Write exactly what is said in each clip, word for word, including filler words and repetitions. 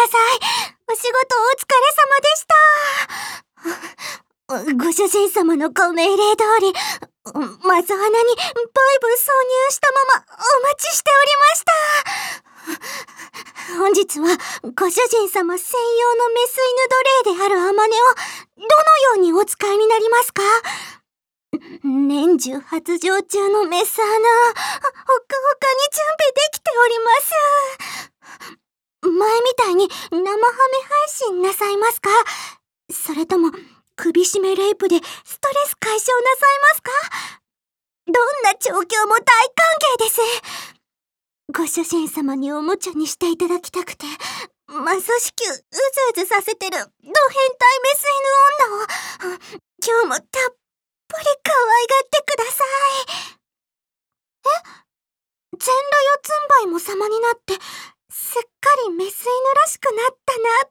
なさい。お仕事お疲れ様でした。ご主人様のご命令通り、マゾ穴にバイブ挿入したままお待ちしておりました。本日はご主人様専用のメス犬奴隷であるアマネをどのようにお使いになりますか？年中発情中のメス穴、ほかほかに準備できております。前みたいに生ハメ配信なさいますか？それとも首絞めレイプでストレス解消なさいますか？どんな状況も大歓迎です。ご主人様におもちゃにしていただきたくて、マソシキュうずうずさせてるド変態メス犬女を今日もたっぷり可愛がってください。え？全裸四つん這いも様になってすっかりメス犬らしくなったなって。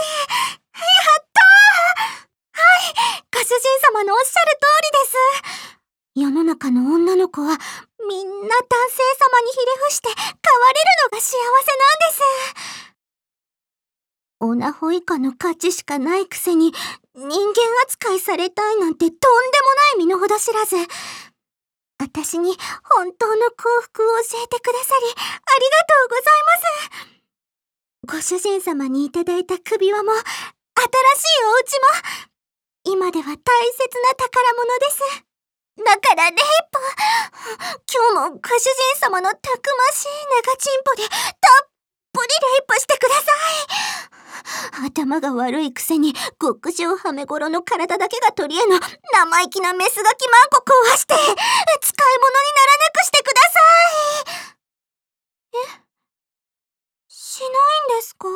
やったー！はい、ご主人様のおっしゃる通りです。世の中の女の子はみんな男性様にひれ伏して飼われるのが幸せなんです。オナホ以下の価値しかないくせに人間扱いされたいなんてとんでもない身の程知らず。私に本当の幸福を教えてくださりありがとうございます。ご主人様にいただいた首輪も新しいお家も今では大切な宝物です。だからレイプ、今日もご主人様のたくましい長チンポでたっぷりレイプしてください。頭が悪いくせに極上ハメゴロの体だけが取り柄の生意気なメスガキマンコ壊して使い物にならなくしてください。え？しないんですか？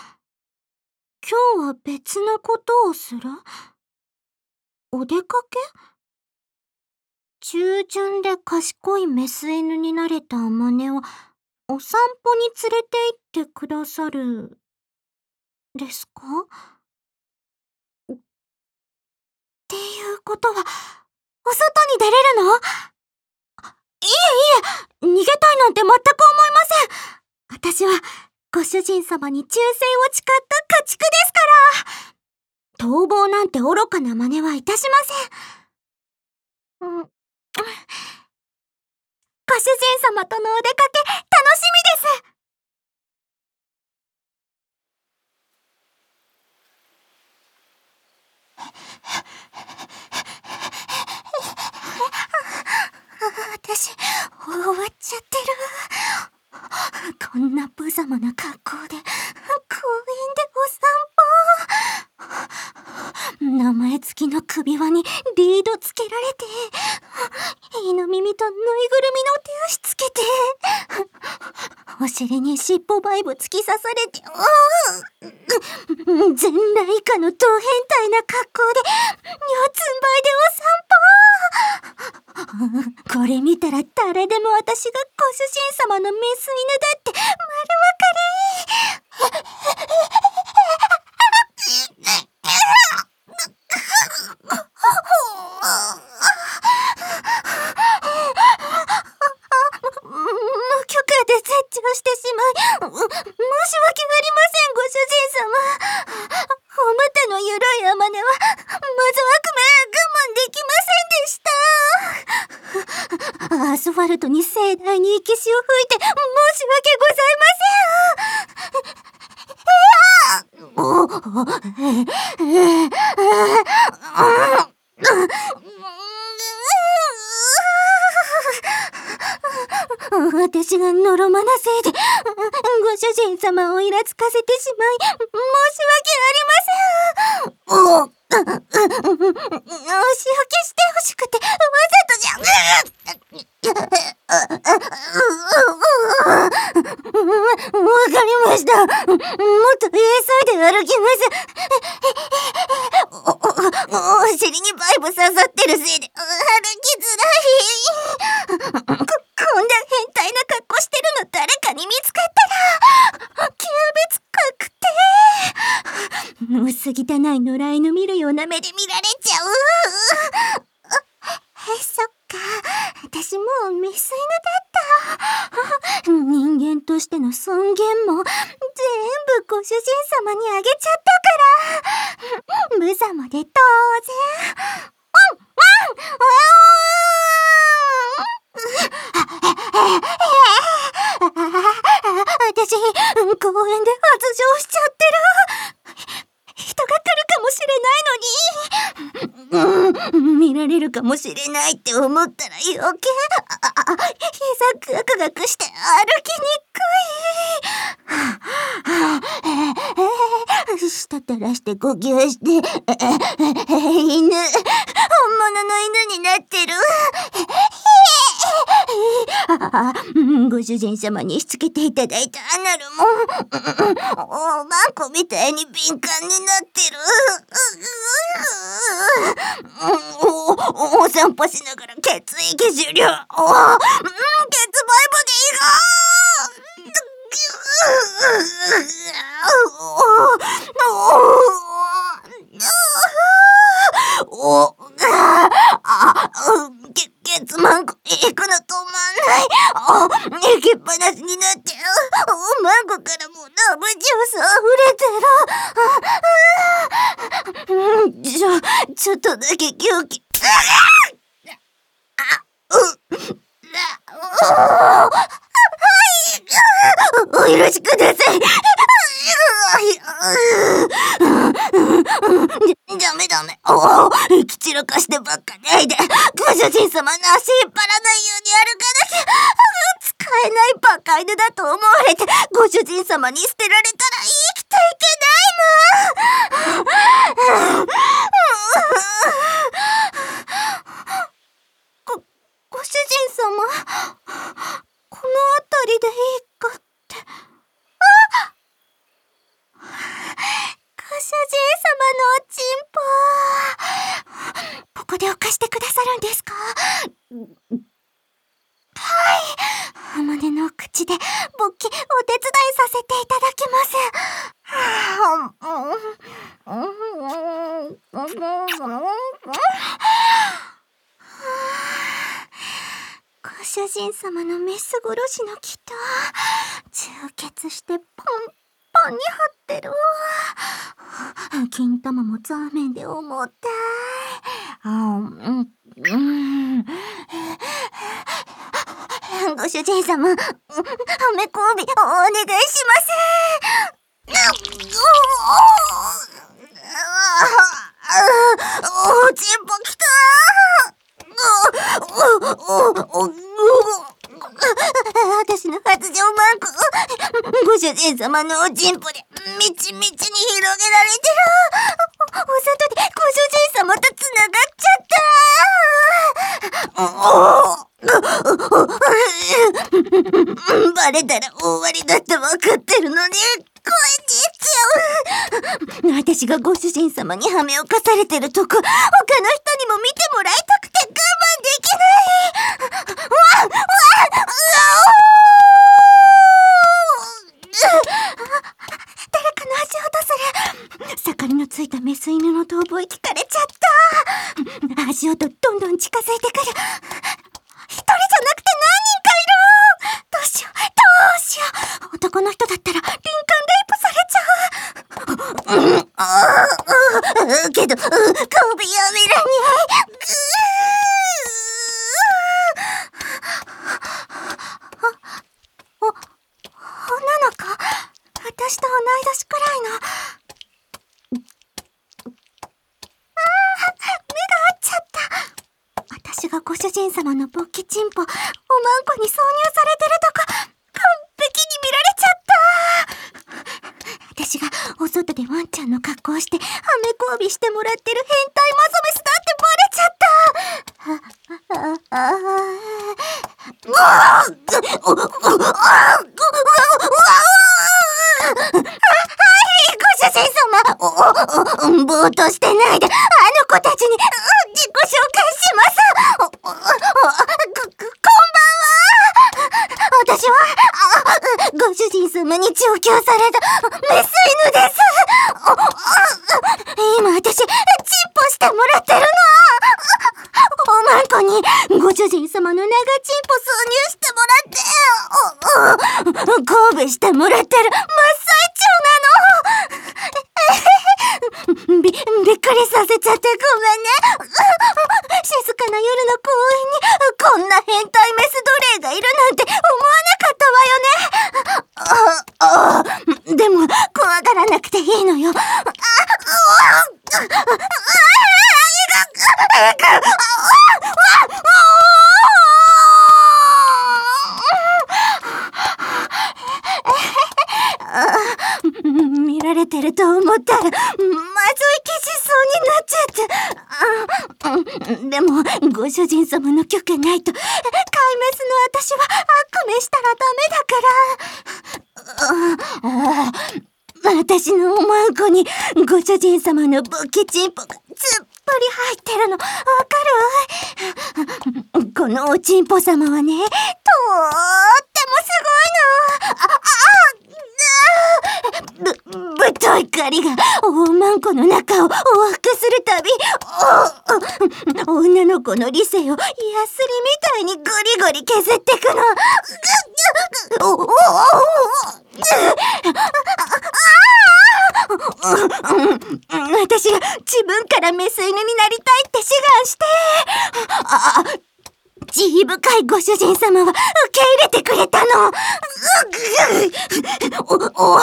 今日は別のことをする？お出かけ？従順で賢いメス犬になれたアマネをお散歩に連れて行ってくださるですか？っていうことはお外に出れるの？いえいえ、逃げたいなんて全く思いません。私はご主人様に忠誠を誓った家畜ですから。逃亡なんて愚かな真似はいたしません。うんご主人様とのお出かけ楽しみです。私終わっちゃってる。こんな無様な格好で公園でお散歩。名前付きの首輪にリードつけられて、犬耳とぬいぐるみの手足つけて、お尻に尻尾バイブ突き刺されて、う全裸以下のド変態な格好で四つん這いでお散歩。これ見たら誰でも私がご主人様のメス犬だって丸わかり。無許可で絶頂してしまい、申し訳ありません、ご主人様。お股のゆるいアマネはまずは我慢できませんでした。アスファルトに盛大に息しを吹いて申し訳ございません。私がのろまなせいでご主人様をイラつかせてしまい申し訳ありません。お仕置きしてほしくてわざとじゃ。わかりました。もっと急いで歩きます。お、お尻にバイブ刺さってるせいで歩きづらい。こ、こんな変態な格好してるの誰かに見つかったら軽蔑確定。薄汚い野良犬見るような目で見られちゃう。え、そっか、私もうメス犬だった。人間としての尊厳も全部ご主人様にあげちゃったから、無様で当然。私、公園で発情しちゃってる。人が来るかもしれないのに、うん、見られるかもしれないって思ったら余計、ああ膝ガクガクして歩きにくい。舌垂らして呼吸して、犬、本物の犬になってる。ああ、ご主人様にしつけていただいたアナルも、おまんこみたいに敏感になってる。お、お散歩しながら血液重量、お、うん、血バイブでいいがお、お、あ、け、ケツマンコ行くの止まんない。あ、行きっぱなしになってる。おマンコからもラブジュース溢れてる。うん、ちょ、ちょっとだけ休憩。あ、う、あ、お、はい、お許しください。ダメダメ。おお、生き散らかしてばっかないで。ご主人様の足引っ張らないように歩かなきゃ。使えないバカ犬だと思われて、ご主人様に捨てられたら生きていけないもん。ご、ご主人様、この辺りでいいかって。あっ、ご主人様のおちんぽ、ここでお貸してくださるんですか？はい、胸の口で勃起お手伝いさせていただきます。ご主人様のメス殺しの気と充血してポンパンに張ってるわ。金玉もザーメンで重たい。あ、うん、うん。ご主人様、はめこびお願いします。おちんぽきた。私の発情マンコ、ご主人様のおちんぽでみちみちに広げられてる。お外でご主人様とつながっちゃった。バレたら終わりだって分かってるのに、声出ちゃう。私がご主人様にハメを課されてるとこ、他の人にも見てもらいたくて我慢できない。わっわっうわ誰かの足音する。盛りのついたメス犬の遠吠え聞かれちゃった。足音どんどん近づいてくる。一人じゃなくて何人かいる。どうしようどうしよう。男の人だったら敏感レイプされちゃう。うん、ああ、けど、首やめらにゃい。お、女の子、私と同い年くらいの。ああ、目が合っちゃった。私がご主人様の勃起チンポ、おまんこに挿入されてるとこ、完璧に見られちゃった。私がお外でワンちゃんの格好をして、はめ交尾してもらってる変態マゾメスだってバレちゃった。ああああうわうわご主人様、おおぼーっとしてないで、あの子たちに自己紹介します。おおこ、こんばんは。私はご主人様に調教されたメス犬です。今私チンポしてもらってるの。おまんこにご主人様の長チンポ挿入してもらって、交尾してもらってる真っ最中なの。 ちゃってごめんね。静かな夜の公園にこんな変態メス奴隷がいるなんて思わなかったわよね。ああでも怖がらなくていいのよ。あ見られてると思ったらまずい気しそうになっちゃって。あでもご主人様の許可ないと飼いメスの私は悪夢したらダメだから。ああ私のおまんこにご主人様のボキチンポがつっぷり入ってるのわかる？このおちんぽ様はね、とーってもすごいの。ああぶ、ぶとい狩りがおまんこの中を往復するたび、お女の子の理性をヤスリみたいにゴリゴリ削ってくの。おおおお私が自分からメス犬になりたいって志願して、あ慈悲深いご主人様は受け入れてくれたの。おお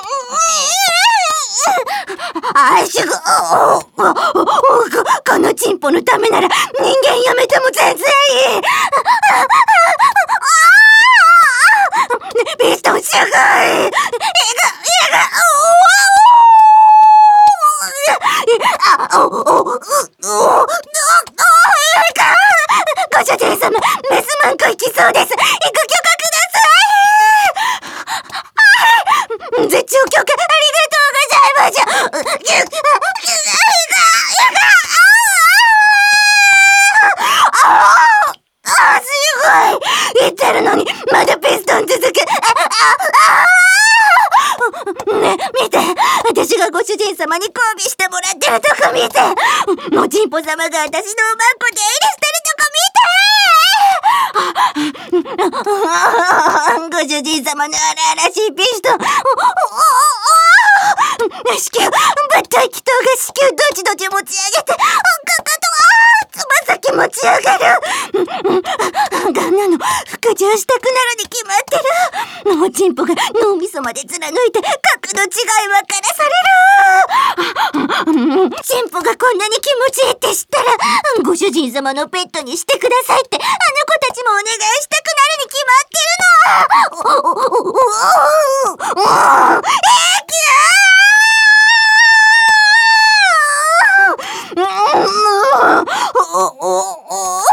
あしぐおおこのチンポのためなら人間やめても全然いい。ピストンシュガーえがえがおおおおおおご主人様メスマンコ行きそうです。行く許可ください。絶頂許可ありがとうございます。あすごい言ってるのにまだピストン続く。ね見て、私がご主人様に交尾してもらってるとこ見て、もちんぽ様が私のおまんこで絵入れしてるとこ見て、ご主人様の荒々しいピストン、子宮ぶっとい気筒が子宮どちどち持ち上げて、かかとつま先持ち上がる。がんなの服従したくなるに決まってる。おちんぽが脳みそまで貫いて角度違い分からされる。ちんぽがこんなに気持ちいいって知ったらご主人様のペットにしてくださいってあの子たちもお願いしたくなるに決まってるの。おおおおおおえきおおお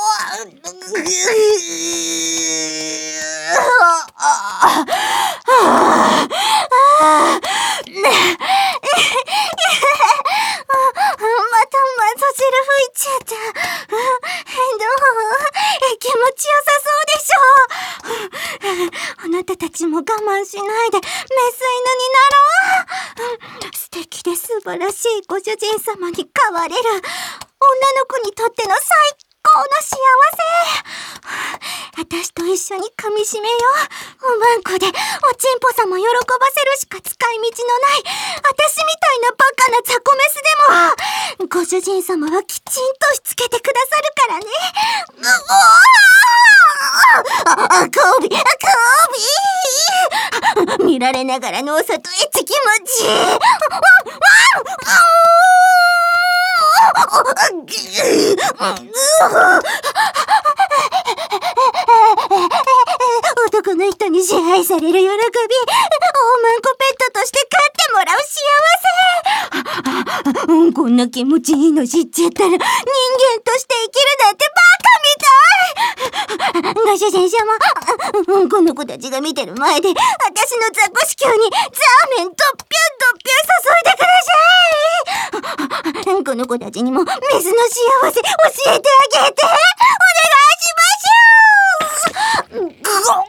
あなたたちも我慢しないでメス犬になろう。素敵で素晴らしいご主人様に飼われる女の子にとっての最高の幸せ。私と一緒に噛みしめよう。おまんこでおちんぽ様喜ばせるしか使い道のない私みたいなバカな雑魚メスでもご主人様はきちんとしつけてくださるからね。うおーあ、コビ、コビ見られながらのお里エッチ気持ちいい。男の人に支配される喜び、オーマンコペットとして飼ってもらう幸せ。こんな気持ちいいの知っちゃったら人間として生きるなんてバカみたい。ご主人様、この子たちが見てる前で私のザコ子宮にザーメンドッピュンドッピュン注いでください。この子たちにもメスの幸せ教えてあげてお願いしましょう。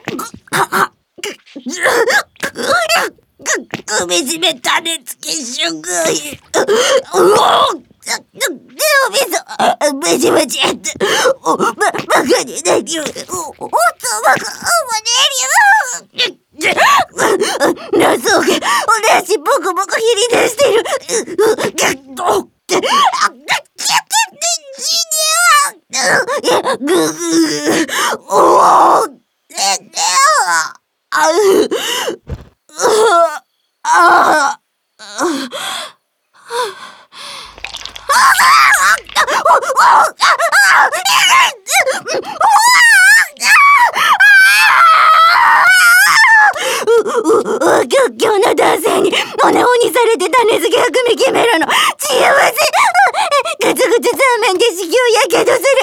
首絞め種付けしゅぐい。うおおみそめじめじえっておばバカになりゅうおおつばかおまねりゅう謎がおなしボコボコ切り出してる。うっぐぐおお、え、え、あう、ああ、今日の男性におねおにされて種付け含み決めるの幸せ。グツグツザーメンで子宮やけどする。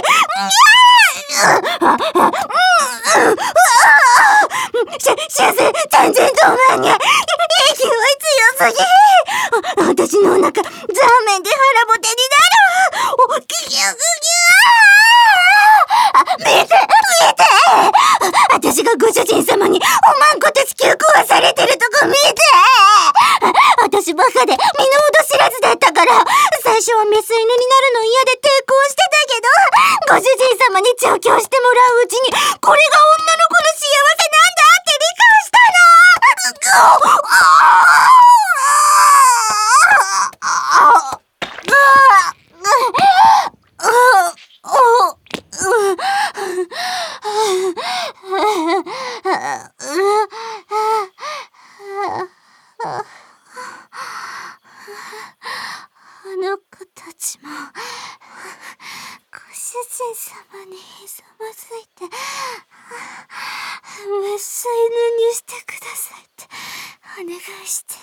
し、先生、全然止まんにゃ。息は強すぎ。私のお腹、ザーメンで腹ぼてになる。お、ギュギュギュギュー。見て、見て。私がご主人様におまんこと子宮壊されてるとこ見て。私バカで身の程知らずだったから、最初はメス犬になるの嫌で抵抗してたけど、ご主人様に調教してもらううちに、これが女の子の幸せなんだって理解したの。あの子たちもご主人様にひざまずいてメス犬にしてくださいってお願いしてる。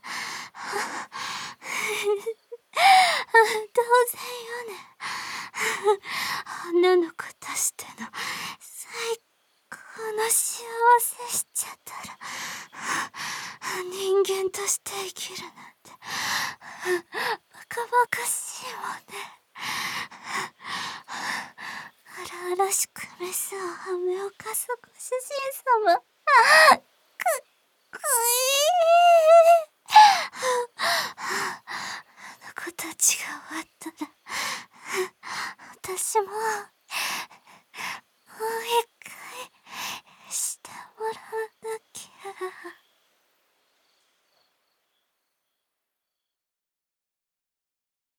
当然よね。女の子としての最高の幸せしちゃったら人間として生きるなんてバカバカしいもんね。荒々しくメスをはめをかすご主人様。